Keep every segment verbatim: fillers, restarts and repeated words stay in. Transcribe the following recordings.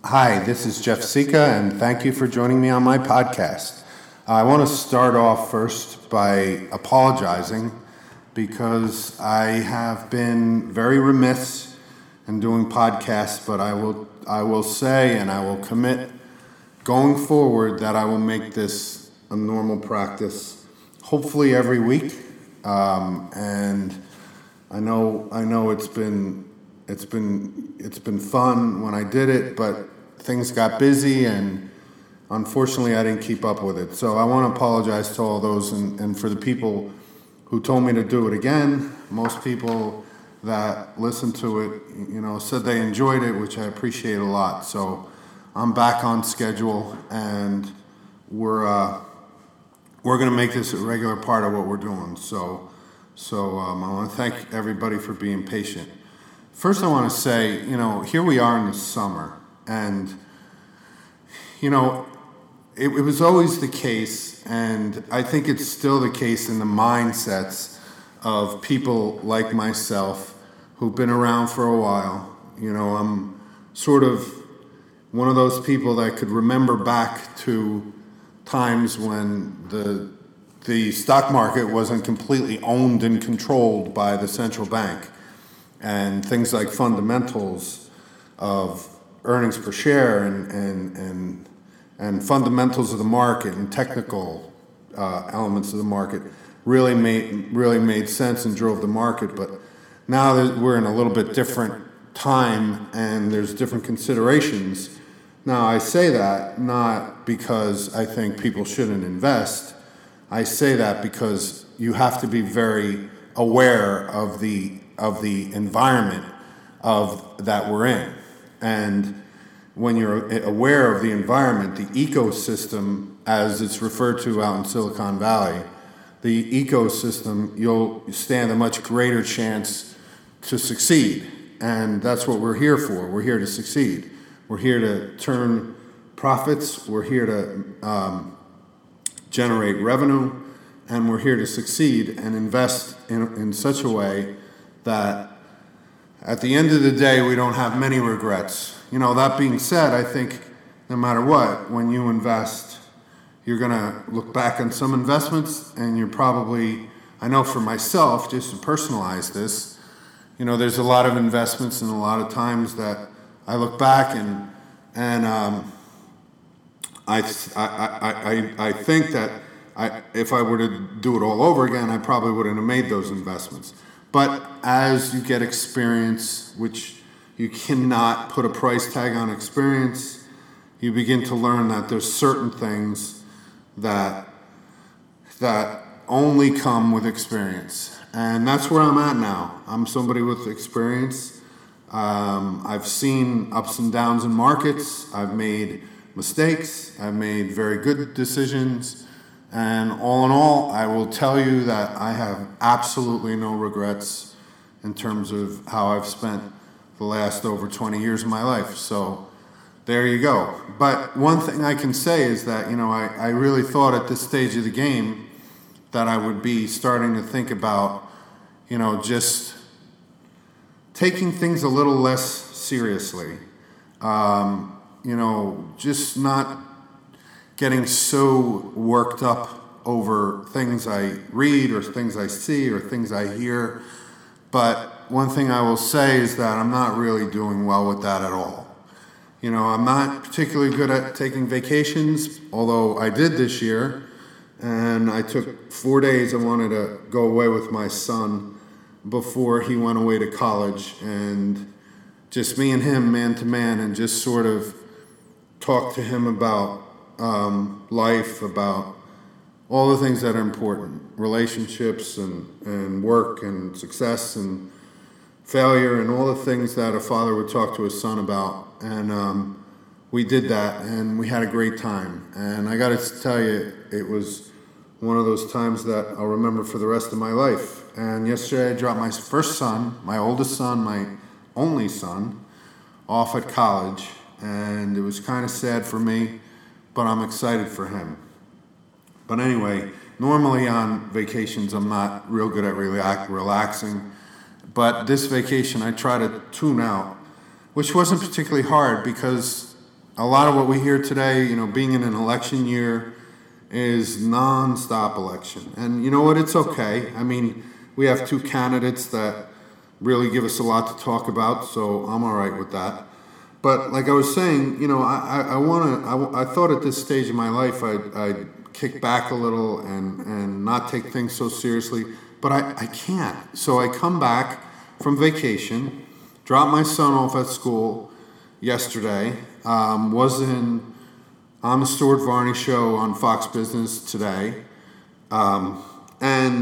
Hi, this is Jeff Sika, and thank you for joining me on my podcast. I want to start off first by apologizing because I have been very remiss in doing podcasts, but I will I will say and I will commit going forward that I will make this a normal practice, hopefully every week. Um, and I know I know it's been it's been it's been fun when I did it, but things got busy and unfortunately I didn't keep up with it. So I want to apologize to all those and, and for the people who told me to do it again. Most people that listened to it, you know, said they enjoyed it, which I appreciate a lot. So I'm back on schedule, and we're uh, we're going to make this a regular part of what we're doing. So so um, I want to thank everybody for being patient. First, I want to say, you know, here we are in the summer, and you know, it, it was always the case, and I think it's still the case in the mindsets of people like myself who've been around for a while. You know, I'm sort of one of those people that could remember back to times when the the stock market wasn't completely owned and controlled by the central bank, and things like fundamentals of earnings per share and and and, and fundamentals of the market and technical uh, elements of the market really made really made sense and drove the market. But now that we're in a little bit different time and there's different considerations. Now I say that not because I think people shouldn't invest. I say that because you have to be very aware of the of the environment of that we're in. And when you're aware of the environment, the ecosystem, as it's referred to out in Silicon Valley, the ecosystem, you'll stand a much greater chance to succeed. And that's what we're here for. We're here to succeed. We're here to turn profits. We're here to um, generate revenue. And we're here to succeed and invest in, in such a way that at the end of the day, we don't have many regrets. You know, that being said, I think no matter what, when you invest, you're going to look back on some investments and you're probably, I know for myself, just to personalize this, you know, there's a lot of investments and a lot of times that I look back and and um, I, I, I, I think that I, if I were to do it all over again, I probably wouldn't have made those investments. But as you get experience, which you cannot put a price tag on experience, you begin to learn that there's certain things that that only come with experience. And that's where I'm at now. I'm somebody with experience. Um, I've seen ups and downs in markets. I've made mistakes. I've made very good decisions. And all in all, I will tell you that I have absolutely no regrets in terms of how I've spent the last over twenty years of my life. So there you go. But one thing I can say is that, you know, I, I really thought at this stage of the game that I would be starting to think about, you know, just taking things a little less seriously. Um, you know, just not getting so worked up over things I read or things I see or things I hear. But one thing I will say is that I'm not really doing well with that at all. You know, I'm not particularly good at taking vacations, although I did this year. And I took four days. I wanted to go away with my son before he went away to college. And just me and him, man to man, and just sort of talk to him about um, life, about all the things that are important, relationships and, and work and success and failure and all the things that a father would talk to his son about. And um, we did that, and we had a great time. And I got to tell you, it was one of those times that I'll remember for the rest of my life. And yesterday I dropped my first son, my oldest son, my only son, off at college. And it was kind of sad for me, but I'm excited for him. But anyway, normally on vacations I'm not real good at relax- relaxing. But this vacation I try to tune out, which wasn't particularly hard because a lot of what we hear today, you know, being in an election year, is non-stop election. And you know what? It's okay. I mean, we have two candidates that really give us a lot to talk about, so I'm all right with that. But like I was saying, you know, I, I, I want to, I, I thought at this stage of my life I'd, I'd kick back a little and, and not take things so seriously, but I, I can't. So I come back from vacation, dropped my son off at school yesterday, um, was in, on the Stuart Varney show on Fox Business today, um, and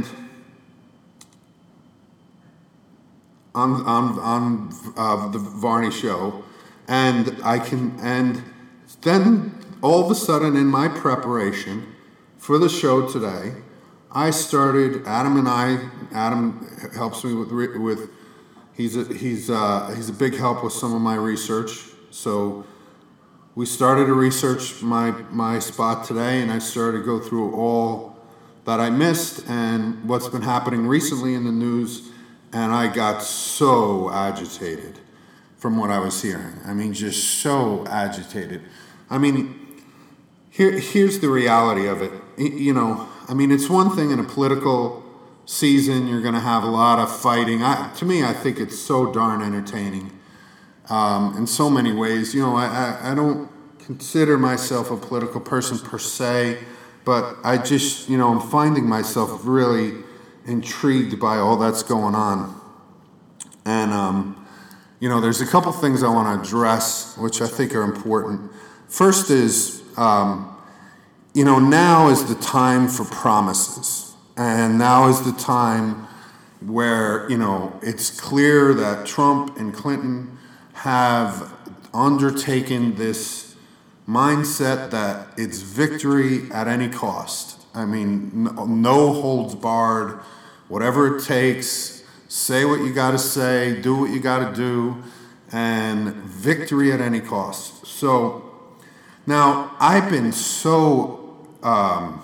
on, on, on uh, the Varney show, and I can, and then all of a sudden in my preparation for the show today, I started, Adam and I, Adam helps me with, with he's a, he's uh, he's a big help with some of my research. So we started to research my, my spot today, and I started to go through all that I missed and what's been happening recently in the news, and I got so agitated from what I was hearing. I mean, just so agitated. I mean, here, here's the reality of it. You know, I mean, it's one thing in a political season, you're going to have a lot of fighting. I, to me, I think it's so darn entertaining um, in so many ways. You know, I, I, I don't consider myself a political person per se, but I just, you know, I'm finding myself really intrigued by all that's going on. And, um, you know, there's a couple things I want to address, which I think are important. First is, um, you know, now is the time for promises. And now is the time where, you know, it's clear that Trump and Clinton have undertaken this mindset that it's victory at any cost. I mean, no, no holds barred, whatever it takes. Say what you got to say, do what you got to do, and victory at any cost. So now I've been so um,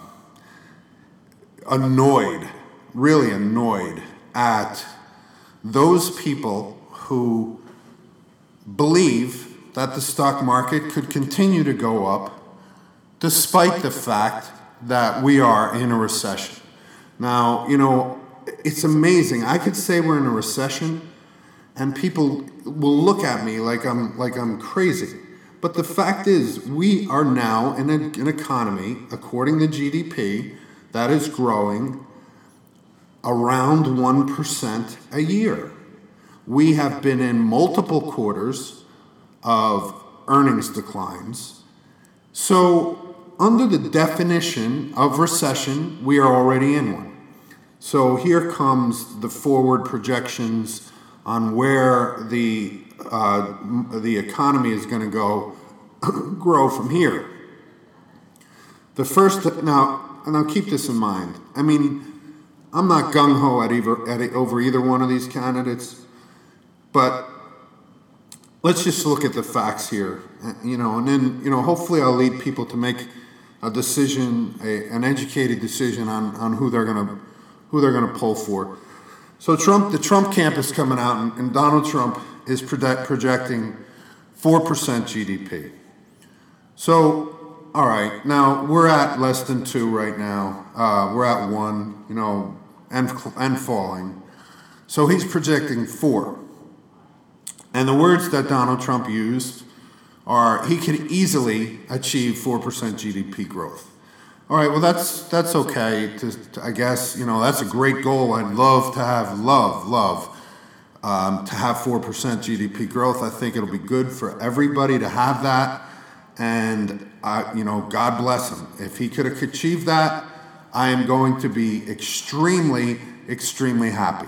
annoyed, really annoyed at those people who believe that the stock market could continue to go up despite the fact that we are in a recession. Now, you know, it's amazing. I could say we're in a recession, and people will look at me like I'm like I'm crazy. But the fact is, we are now in a, an economy, according to G D P, that is growing around one percent a year. We have been in multiple quarters of earnings declines. So, under the definition of recession, we are already in one. So here comes the forward projections on where the uh, the economy is going to go grow from here. The first now, now keep this in mind. I mean, I'm not gung ho at either at over either one of these candidates, but let's just look at the facts here. You know, and then you know, hopefully, I'll lead people to make a decision, a, an educated decision on on who they're going to. who they're going to pull for. So Trump, the Trump camp is coming out, and, and Donald Trump is project, projecting four percent G D P. So, all right, now we're at less than two right now. Uh, we're at one, you know, and, and falling. So he's projecting four. And the words that Donald Trump used are, he could easily achieve four percent G D P growth. All right, well, that's that's okay. To, to, I guess, you know, that's a great goal. I'd love to have, love, love, um, to have four percent G D P growth. I think it'll be good for everybody to have that. And, I, you know, God bless him. If he could have achieved that, I am going to be extremely, extremely happy.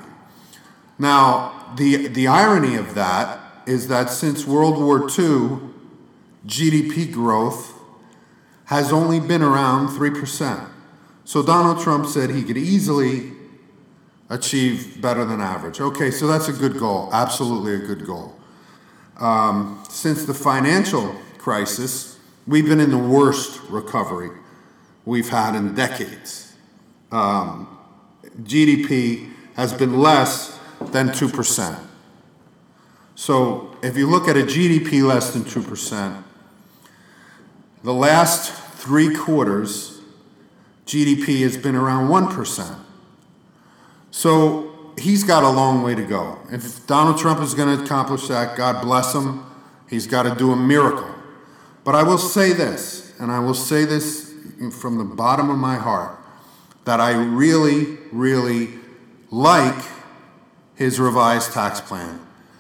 Now, the the irony of that is that since World War Two, G D P growth has only been around three percent. So Donald Trump said he could easily achieve better than average. Okay, so that's a good goal, absolutely a good goal. Um, since the financial crisis, we've been in the worst recovery we've had in decades. Um, G D P has been less than two percent. So if you look at a G D P less than two percent, The last three quarters, G D P has been around one percent. So he's got a long way to go. If Donald Trump is going to accomplish that, God bless him. He's got to do a miracle. But I will say this, and I will say this from the bottom of my heart, that I really, really like his revised tax plan.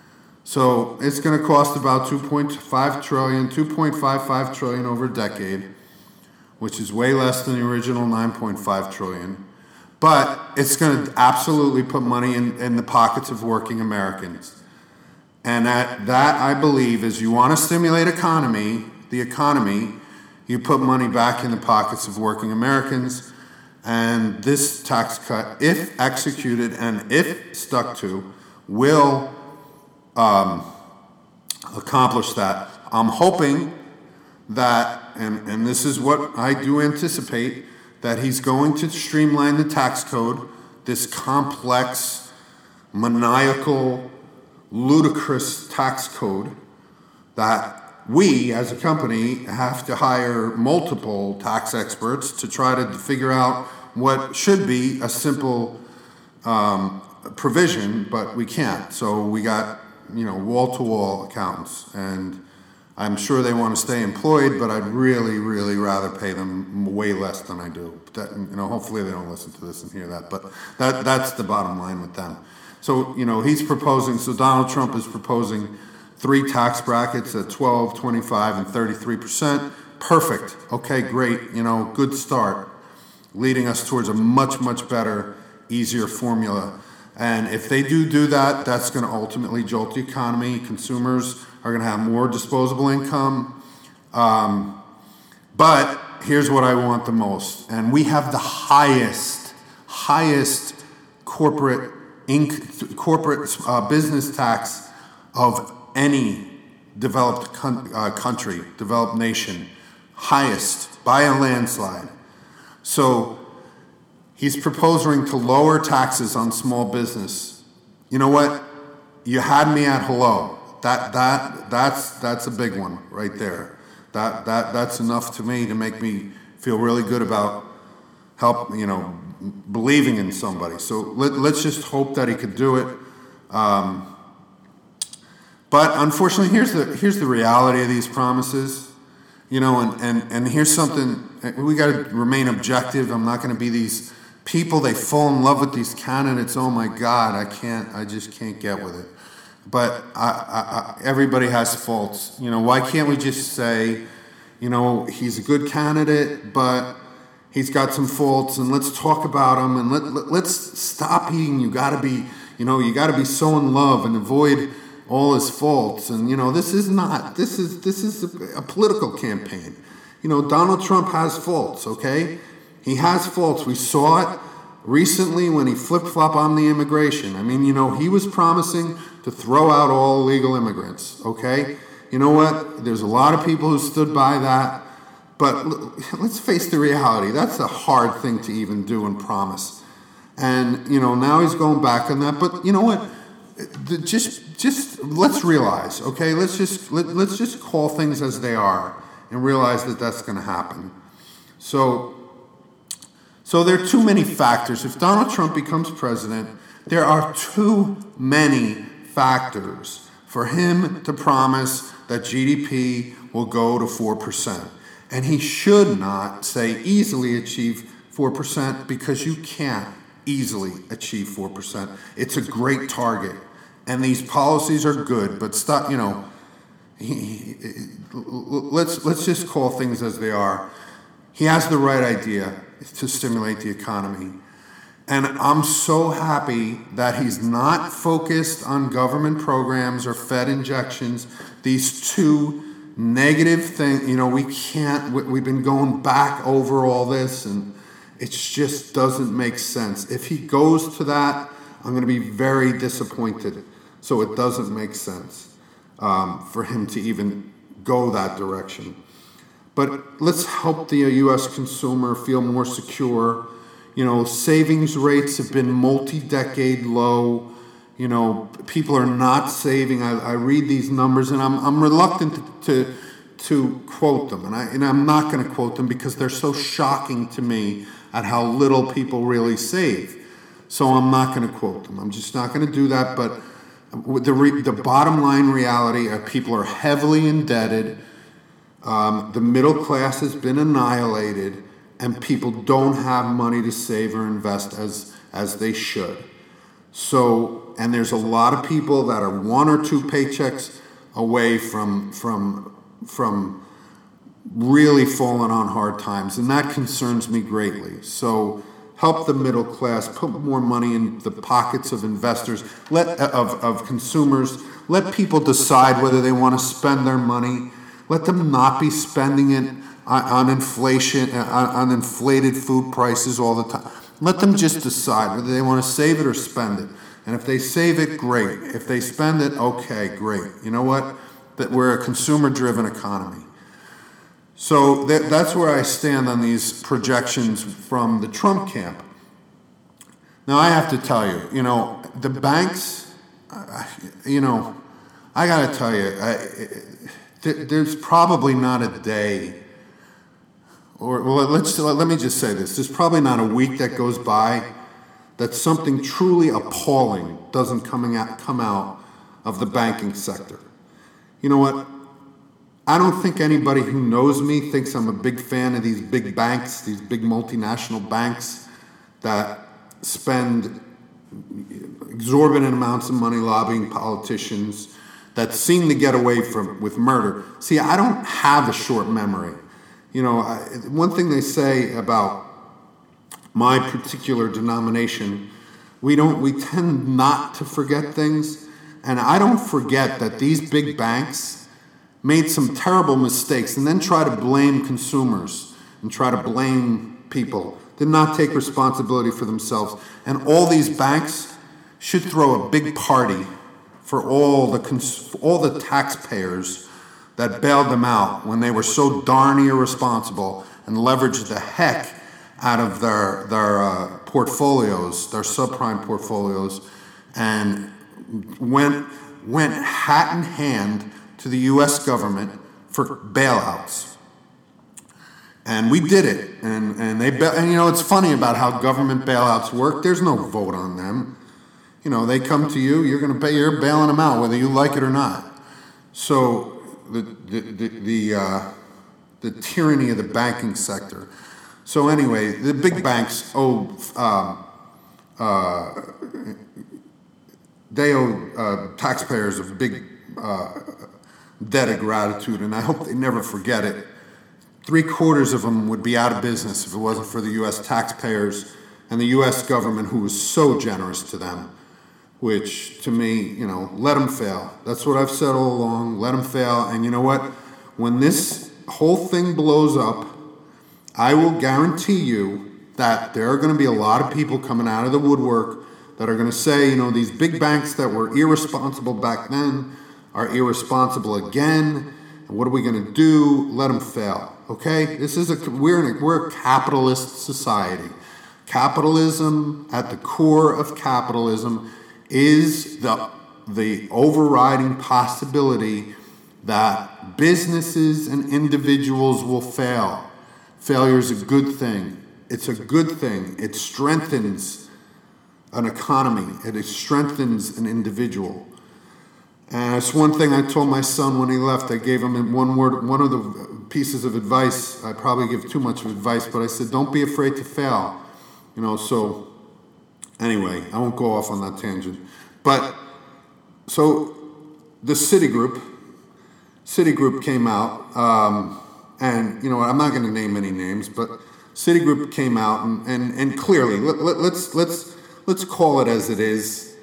So it's going to cost about two point five trillion dollars, two point five five trillion dollars over a decade, which is way less than the original nine point five trillion dollars. But it's going to absolutely put money in, in the pockets of working Americans. And that, that, I believe, is you want to stimulate economy, the economy, you put money back in the pockets of working Americans. And this tax cut, if executed and if stuck to, will um, accomplish that. I'm hoping that, and, and this is what I do anticipate, that he's going to streamline the tax code, this complex, maniacal, ludicrous tax code that we, as a company, have to hire multiple tax experts to try to figure out what should be a simple um, provision, but we can't. So we got, you know, wall-to-wall accountants, and I'm sure they want to stay employed, but I'd really, really rather pay them way less than I do. That, you know, hopefully they don't listen to this and hear that, but that that's the bottom line with them. So, you know, he's proposing, so Donald Trump is proposing three tax brackets at twelve, twenty-five, and thirty-three percent. Perfect. Okay, great. You know, good start, leading us towards a much, much better, easier formula. And if they do do that, that's going to ultimately jolt the economy. Consumers are going to have more disposable income. Um, but here's what I want the most. And we have the highest, highest corporate inc- corporate uh, business tax of any developed con- uh, country, developed nation. Highest by a landslide. So he's proposing to lower taxes on small business. You know what? You had me at hello. That that that's that's a big one right there. That that that's enough to me to make me feel really good about help. You know, believing in somebody. So let, let's just hope that he could do it. Um, but unfortunately, here's the here's the reality of these promises. You know, and and and here's something we got to remain objective. I'm not going to be these people. They fall in love with these candidates. Oh my God, I can't. I just can't get with it. But I, I, I, everybody has faults. You know, why can't we just say, you know, he's a good candidate, but he's got some faults, and let's talk about him, and let, let let's stop being. You got to be, you know, you got to be so in love and avoid all his faults. And you know, this is not. This is this is a, a political campaign. You know, Donald Trump has faults. Okay, he has faults. We saw it recently when he flip-flopped on the immigration. I mean, you know, he was promising to throw out all illegal immigrants, okay? You know what? There's a lot of people who stood by that, but let's face the reality. That's a hard thing to even do and promise. And, you know, now he's going back on that, but you know what? Just just let's realize, okay? Let's just let, let's just call things as they are and realize that that's going to happen. So So there are too many factors. If Donald Trump becomes president, there are too many factors for him to promise that G D P will go to four percent. And he should not say easily achieve four percent, because you can't easily achieve four percent. It's a great target. And these policies are good, but stop, you know, he, he, let's let's just call things as they are. He has the right idea to stimulate the economy. And I'm so happy that he's not focused on government programs or Fed injections. These two negative things, you know, we can't, we've been going back over all this, and it just doesn't make sense. If he goes to that, I'm going to be very disappointed. So it doesn't make sense um, for him to even go that direction. But let's help the U S consumer feel more secure. You know, savings rates have been multi-decade low. You know, people are not saving. I, I read these numbers, and I'm I'm reluctant to, to to quote them, and, I, and I'm not going to quote them because they're so shocking to me at how little people really save. So I'm not going to quote them. I'm just not going to do that. But the re, the bottom line reality are people are heavily indebted. Um, the middle class has been annihilated, and people don't have money to save or invest as as they should. So, and there's a lot of people that are one or two paychecks away from from from really falling on hard times, and that concerns me greatly. So help the middle class, put more money in the pockets of investors, let of, of consumers, let people decide whether they want to spend their money, let them not be spending it on, on inflation, on, on inflated food prices all the time. Let them just decide whether they want to save it or spend it. And if they save it, great. If they spend it, okay, great. You know what? That we're a consumer-driven economy. So that, that's where I stand on these projections from the Trump camp. Now, I have to tell you, you know, the banks, uh, you know, I got to tell you, I, th- there's probably not a day, or well, let's let me just say this: there's probably not a week that goes by that something truly appalling doesn't coming out, come out of the banking sector. You know what? I don't think anybody who knows me thinks I'm a big fan of these big banks, these big multinational banks that spend exorbitant amounts of money lobbying politicians, that seem to get away from with murder. See, I don't have a short memory. You know, I, one thing they say about my particular denomination, we don't we tend not to forget things, and I don't forget that these big banks made some terrible mistakes and then try to blame consumers and try to blame people, did not take responsibility for themselves. And all these banks should throw a big party for all the cons- for all the taxpayers that bailed them out when they were so darn irresponsible and leveraged the heck out of their their uh, portfolios, their subprime portfolios, and went went hat in hand to the U S government for bailouts. And we did it. And and they bail- and you know, it's funny about how government bailouts work. There's no vote on them. You know, they come to you, you're going to pay, you're bailing them out whether you like it or not. So the the the the, uh, the tyranny of the banking sector. So anyway, the big banks owe um, uh, they owe uh, taxpayers a big uh, debt of gratitude, and I hope they never forget it. Three quarters of them would be out of business if it wasn't for the U S taxpayers and the U S government, who was so generous to them. Which, to me, you know, let them fail. That's what I've said all along. Let them fail. And you know what? When this whole thing blows up, I will guarantee you that there are going to be a lot of people coming out of the woodwork that are going to say, you know, these big banks that were irresponsible back then are irresponsible again. And what are we going to do? Let them fail. Okay? This is a we're in a, we're a capitalist society. Capitalism, at the core of capitalism, is the the overriding possibility that businesses and individuals will fail. Failure is a good thing. It's a good thing. It strengthens an economy. It strengthens an individual. And it's one thing I told my son when he left. I gave him in one word, one of the pieces of advice. I probably give too much of advice, but I said, don't be afraid to fail. You know, so anyway, I won't go off on that tangent. But so the Citigroup, Citigroup came out, um, and you know what? I'm not going to name any names, but Citigroup came out and and, and clearly, let, let, let's let's let's call it as it is.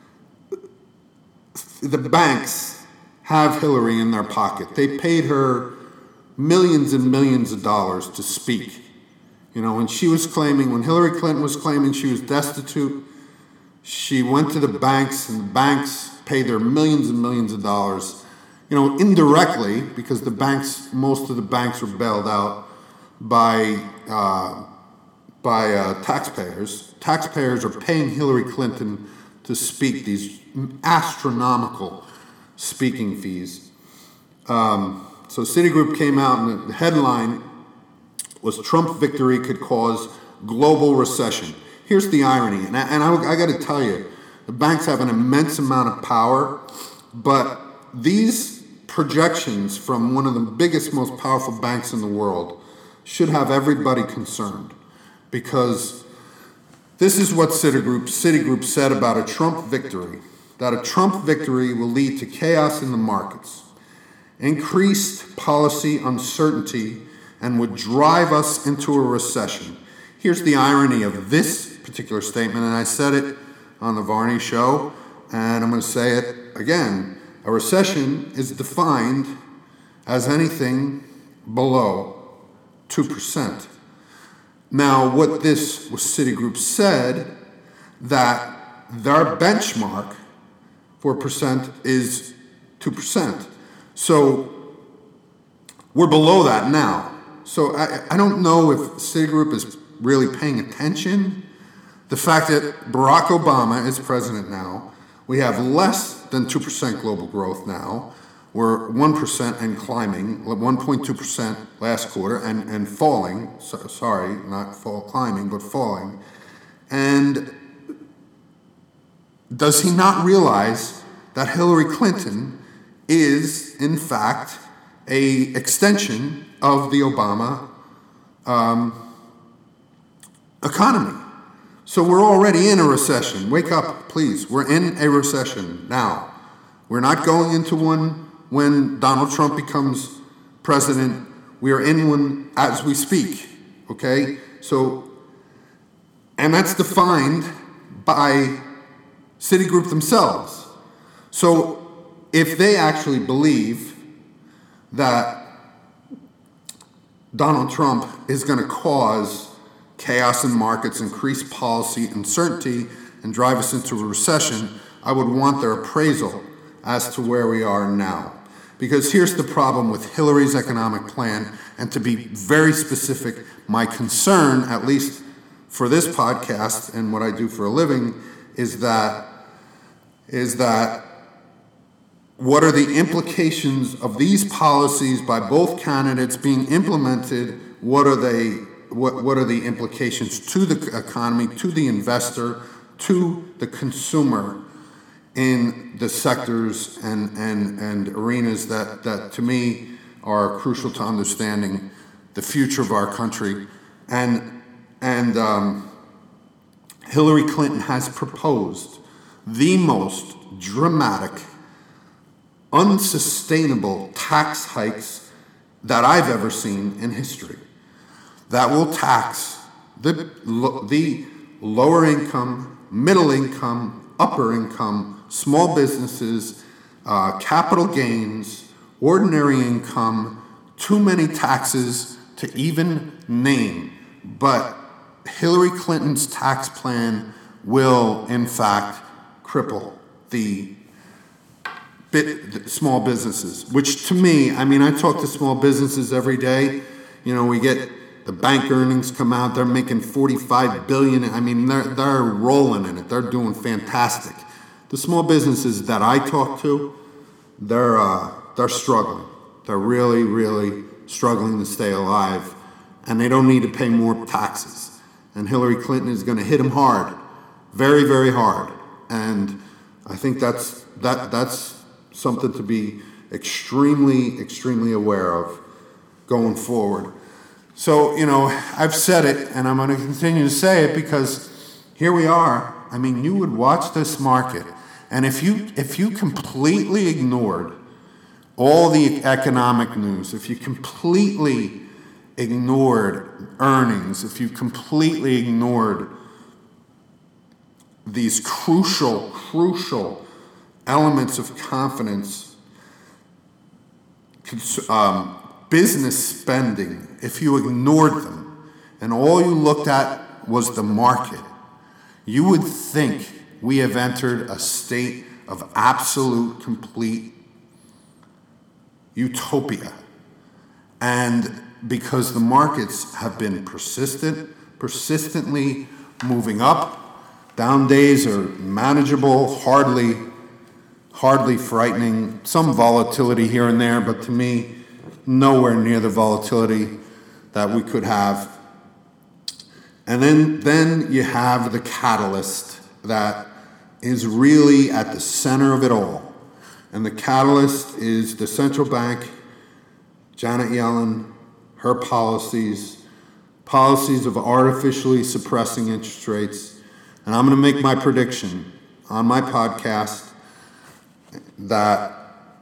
The banks have Hillary in their pocket. They paid her millions and millions of dollars to speak. You know, when she was claiming, when Hillary Clinton was claiming she was destitute, she went to the banks, and the banks paid her millions and millions of dollars, you know, indirectly, because the banks, most of the banks were bailed out by uh, by uh, taxpayers. Taxpayers are paying Hillary Clinton to speak these astronomical speaking fees. Um, so Citigroup came out and the headline was Trump victory could cause global recession. Here's the irony, and I, and I, I got to tell you, the banks have an immense amount of power, but these projections from one of the biggest, most powerful banks in the world should have everybody concerned, because this is what Citigroup, Citigroup said about a Trump victory, that a Trump victory will lead to chaos in the markets, increased policy uncertainty, and would drive us into a recession. Here's the irony of this particular statement, and I said it on the Varney show, and I'm going to say it again. A recession is defined as anything below two percent. Now, what this what Citigroup said, that their benchmark for percent is two percent. So we're below that now. So I, I don't know if Citigroup is really paying attention. The fact that Barack Obama is president now, we have less than two percent global growth now. We're one percent and climbing, one point two percent last quarter, and, and falling. So, sorry, not fall climbing, but falling. And does he not realize that Hillary Clinton is, in fact, a extension of the Obama um, economy? So we're already in a recession. Wake up, please. We're in a recession now. We're not going into one when Donald Trump becomes president. We are in one as we speak, okay? So, and that's defined by Citigroup themselves. So if they actually believe that Donald Trump is going to cause chaos in markets, increase policy uncertainty, and drive us into a recession, I would want their appraisal as to where we are now. Because here's the problem with Hillary's economic plan, and to be very specific, my concern, at least for this podcast and what I do for a living, is that is that what are the implications of these policies by both candidates being implemented? What are they? What, what are the implications to the economy, to the investor, to the consumer in the sectors and, and, and arenas that, that, to me, are crucial to understanding the future of our country? And, and um, Hillary Clinton has proposed the most dramatic, unsustainable tax hikes that I've ever seen in history, that will tax the, the lower income, middle income, upper income, small businesses, uh, capital gains, ordinary income, too many taxes to even name. But Hillary Clinton's tax plan will, in fact, cripple the bit, small businesses, which to me, I mean, I talk to small businesses every day. You know, we get the bank earnings come out, they're making forty-five billion dollars. I mean, they're, they're rolling in it. They're doing fantastic. The small businesses that I talk to, they're, uh, they're struggling. They're really, really struggling to stay alive, and they don't need to pay more taxes. And Hillary Clinton is going to hit them hard, very, very hard. And I think that's that that's something to be extremely, extremely aware of going forward. So, you know, I've said it, and I'm going to continue to say it, because here we are. I mean, you would watch this market, and if you if you completely ignored all the economic news, if you completely ignored earnings, if you completely ignored these crucial, crucial elements of confidence, um, business spending, if you ignored them, and all you looked at was the market, you would think we have entered a state of absolute, complete utopia. And because the markets have been persistent, persistently moving up, down days are manageable, hardly, hardly frightening, some volatility here and there, but to me, nowhere near the volatility that we could have. And then, then you have the catalyst that is really at the center of it all. And the catalyst is the central bank, Janet Yellen, her policies, policies of artificially suppressing interest rates. And I'm going to make my prediction on my podcast that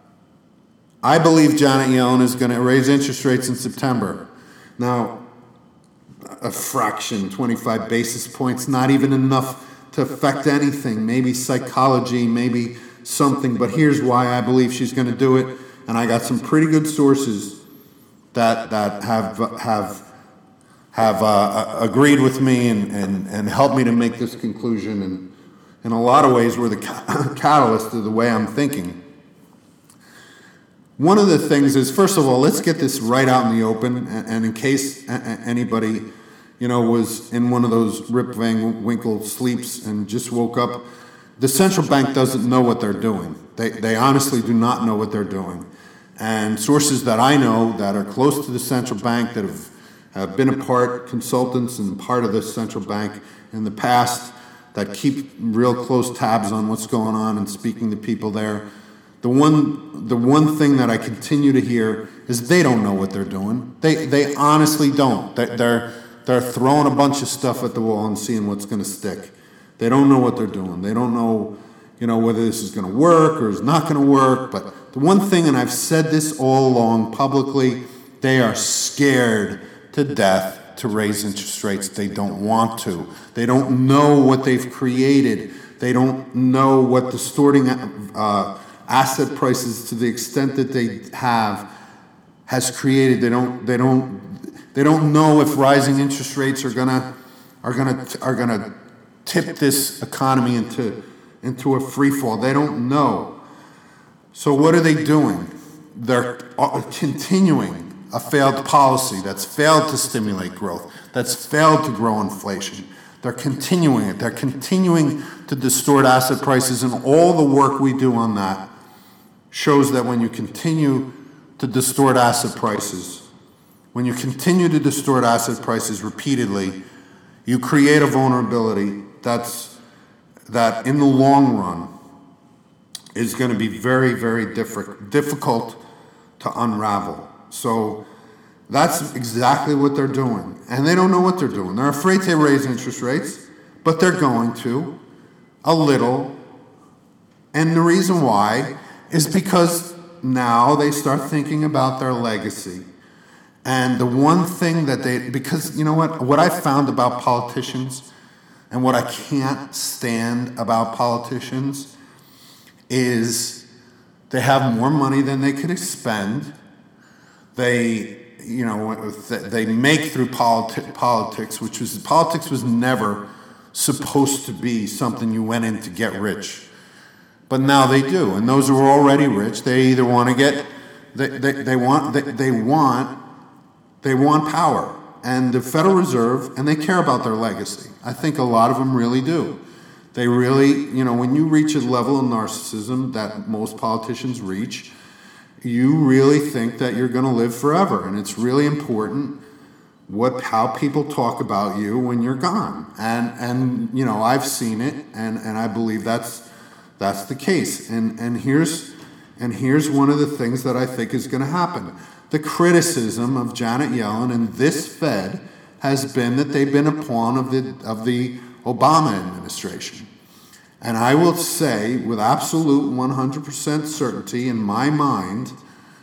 I believe Janet Yellen is going to raise interest rates in September. Now, a fraction, twenty-five basis points, not even enough to affect anything. Maybe psychology, maybe something. But here's why I believe she's going to do it. And I got some pretty good sources that that have have have uh, agreed with me and, and, and helped me to make this conclusion. And in a lot of ways, were the ca- catalyst of the way I'm thinking. One of the things is, first of all, let's get this right out in the open. And, and in case a- a- anybody, you know, was in one of those Rip Van Winkle sleeps and just woke up, the central bank doesn't know what they're doing. They they honestly do not know what they're doing. And sources that I know that are close to the central bank, that have, have been a part, consultants and part of the central bank in the past, that keep real close tabs on what's going on and speaking to people there. The one the one thing that I continue to hear is they don't know what they're doing. They they honestly don't. They, they're they're throwing a bunch of stuff at the wall and seeing what's going to stick. They don't know what they're doing. They don't know, you know, whether this is going to work or is not going to work. But the one thing, and I've said this all along publicly, they are scared to death to raise interest rates. They don't want to. They don't know what they've created. They don't know what distorting uh, asset prices to the extent that they have has created. They don't. They don't. They don't know if rising interest rates are gonna are gonna are gonna tip this economy into into a free fall. They don't know. So what are they doing? They're continuing a failed policy that's failed to stimulate growth, that's failed to grow inflation. They're continuing it. They're continuing to distort asset prices, and all the work we do on that shows that when you continue to distort asset prices, when you continue to distort asset prices repeatedly, you create a vulnerability that's that in the long run is going to be very, very diff- difficult to unravel. So that's exactly what they're doing. And they don't know what they're doing. They're afraid to raise interest rates, but they're going to, a little. And the reason why is because now they start thinking about their legacy. And the one thing that they, because you know what, what I found about politicians and what I can't stand about politicians is they have more money than they could expend. They, you know, they make through politi- politics, which was, politics was never supposed to be something you went in to get rich. But now they do. And those who are already rich, they either want to get, they, they, they want, they, they want, they want power. And the Federal Reserve, and they care about their legacy. I think a lot of them really do. They really, you know, when you reach a level of narcissism that most politicians reach, you really think that you're going to live forever. And it's really important what how people talk about you when you're gone. And, and you know, I've seen it, and, and I believe that's that's the case. And, and, here's, and here's one of the things that I think is going to happen. The criticism of Janet Yellen and this Fed has been that they've been a pawn of the of the Obama administration. And I will say with absolute one hundred percent certainty in my mind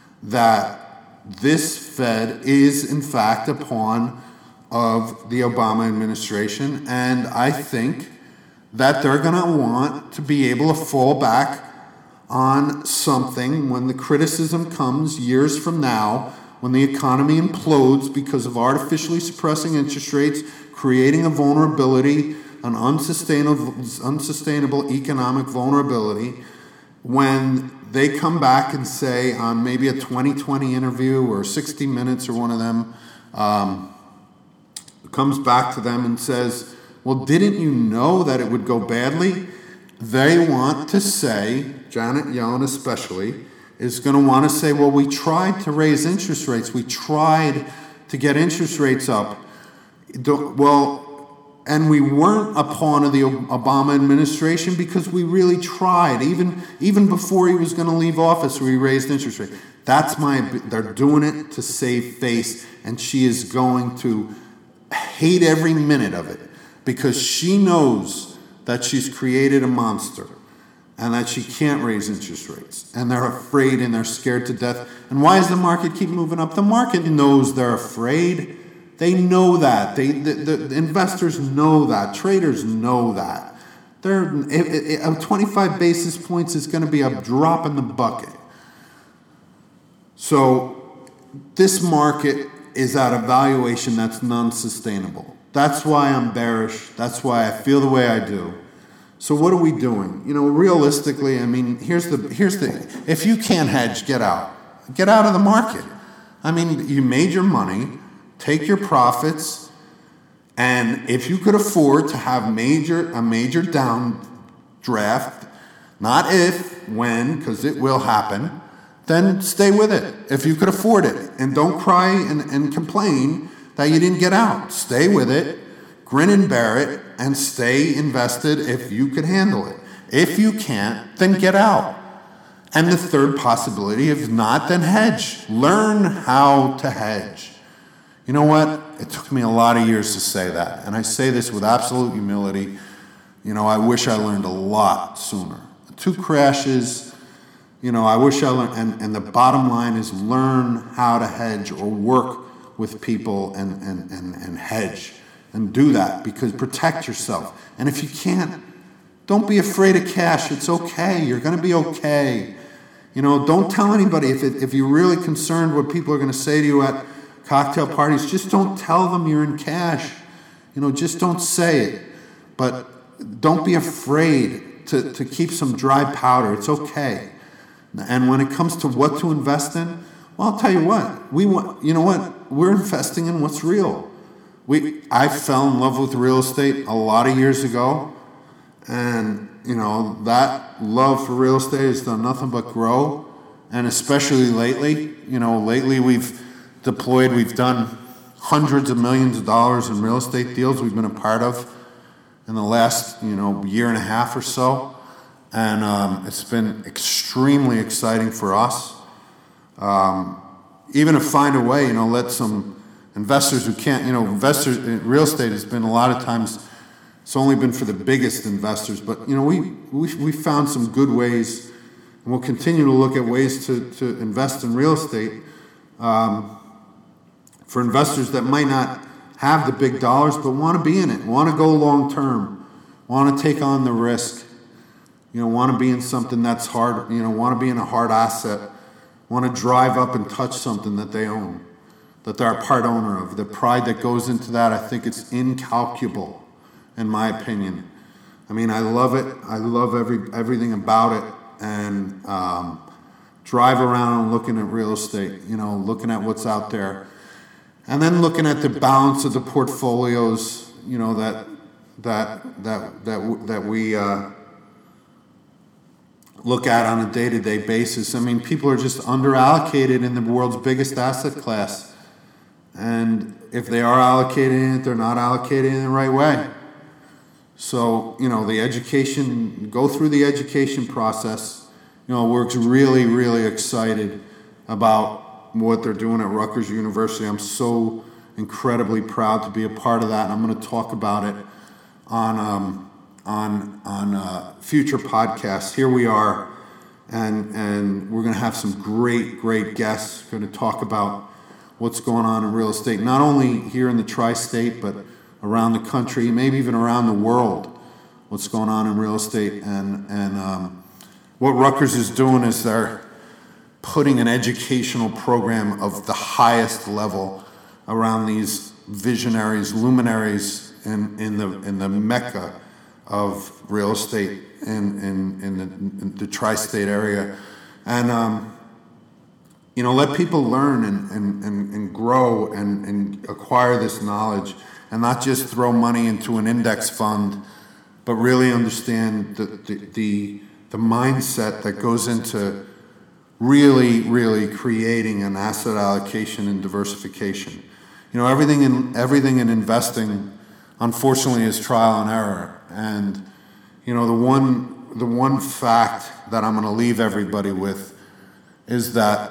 that this Fed is in fact a pawn of the Obama administration. And I think that they're going to want to be able to fall back on something when the criticism comes years from now, when the economy implodes because of artificially suppressing interest rates, creating a vulnerability, an unsustainable, unsustainable economic vulnerability, when they come back and say on maybe a twenty twenty interview or sixty minutes or one of them um, comes back to them and says, well, didn't you know that it would go badly? They want to say, Janet Yellen especially, is going to want to say, well, we tried to raise interest rates. We tried to get interest rates up. Well, and we weren't a pawn of the Obama administration because we really tried. Even, even before he was going to leave office, we raised interest rates. That's my, they're doing it to save face, and she is going to hate every minute of it because she knows that she's created a monster and that she can't raise interest rates. And they're afraid and they're scared to death. And why does the market keep moving up? The market knows they're afraid. They know that. They, the, the investors know that. Traders know that. They're, it, it, twenty-five basis points is going to be a drop in the bucket. So this market is at a valuation that's non-sustainable. That's why I'm bearish. That's why I feel the way I do. So what are we doing? You know, realistically, I mean, here's the here's the if you can't hedge, get out. Get out of the market. I mean, you made your money, take your profits, and if you could afford to have major a major downdraft, not if, when, because it will happen, then stay with it if you could afford it. And don't cry and, and complain that you didn't get out. Stay with it, grin and bear it, and stay invested if you could handle it. If you can't, then get out. And the third possibility, if not, then hedge. Learn how to hedge. You know what? It took me a lot of years to say that. And I say this with absolute humility. You know, I wish I learned a lot sooner. Two crashes, you know, I wish I learned. And, and the bottom line is learn how to hedge or work with people and, and, and, and hedge. And do that, because protect yourself. And if you can't, don't be afraid of cash. It's okay. You're going to be okay. You know, don't tell anybody. If, it, if you're really concerned what people are going to say to you at cocktail parties, just don't tell them you're in cash. You know, just don't say it. But don't be afraid to, to keep some dry powder. It's okay. And when it comes to what to invest in, well, I'll tell you what. We want, you know what? We're investing in what's real. We, I fell in love with real estate a lot of years ago, and you know that love for real estate has done nothing but grow, and especially lately, you know, lately we've deployed, we've done hundreds of millions of dollars in real estate deals we've been a part of in the last, you know, year and a half or so, and um, it's been extremely exciting for us. Um, even to find a way, you know, let some investors who can't, you know, investors in real estate has been a lot of times, it's only been for the biggest investors, but, you know, we, we, we found some good ways, and we'll continue to look at ways to, to invest in real estate um, for investors that might not have the big dollars, but want to be in it, want to go long term, want to take on the risk, you know, want to be in something that's hard, you know, want to be in a hard asset, want to drive up and touch something that they own, that they're a part owner of. The pride that goes into that, I think it's incalculable, in my opinion. I mean, I love it. I love every everything about it. And um, drive around and looking at real estate, you know, looking at what's out there. And then looking at the balance of the portfolios, you know, that that that that that we uh, look at on a day-to-day basis. I mean, people are just underallocated in the world's biggest asset class. And if they are allocating it, they're not allocating it in the right way. So, you know, the education, go through the education process. You know, we're really, really excited about what they're doing at Rutgers University. I'm so incredibly proud to be a part of that. And I'm going to talk about it on um, on on uh, future podcasts. Here we are, and and we're going to have some great, great guests going to talk about what's going on in real estate, not only here in the tri-state, but around the country, maybe even around the world, what's going on in real estate. And, and um, what Rutgers is doing is they're putting an educational program of the highest level around these visionaries, luminaries in, in, the, in the mecca of real estate in, in, in, the, in the tri-state area. And um, you know, let people learn and, and, and, and grow and, and acquire this knowledge, and not just throw money into an index fund, but really understand the, the, the, the mindset that goes into really, really creating an asset allocation and diversification. You know, everything in everything in investing, unfortunately, is trial and error. And you know, the one the one fact that I'm going to leave everybody with is that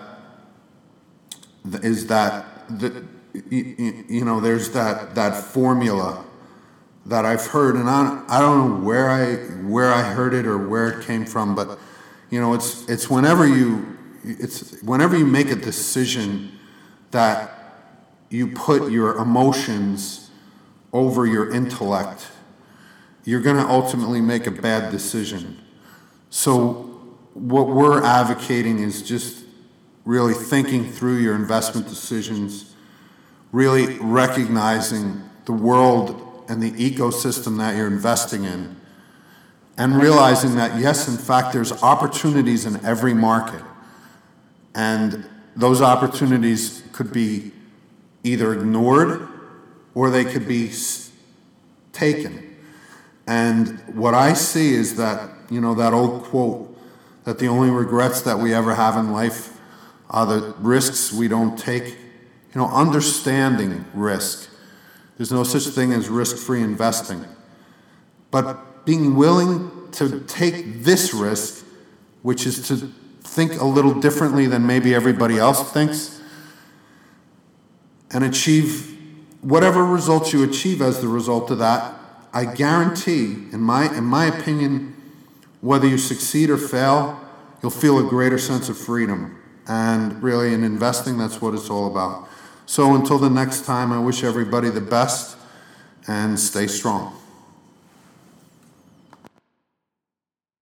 is that the, you, you know, there's that that formula that I've heard, and I I don't know where I where I heard it or where it came from, but you know, it's it's whenever you it's whenever you make a decision that you put your emotions over your intellect, you're going to ultimately make a bad decision. So what we're advocating is just really thinking through your investment decisions, really recognizing the world and the ecosystem that you're investing in, and realizing that, yes, in fact, there's opportunities in every market. And those opportunities could be either ignored or they could be taken. And what I see is that, you know, that old quote, that the only regrets that we ever have in life are the risks we don't take. You know, understanding risk. There's no such thing as risk-free investing. But being willing to take this risk, which is to think a little differently than maybe everybody else thinks, and achieve whatever results you achieve as the result of that, I guarantee, in my in my opinion, whether you succeed or fail, you'll feel a greater sense of freedom. And really, in investing, that's what it's all about. So until the next time, I wish everybody the best and stay strong.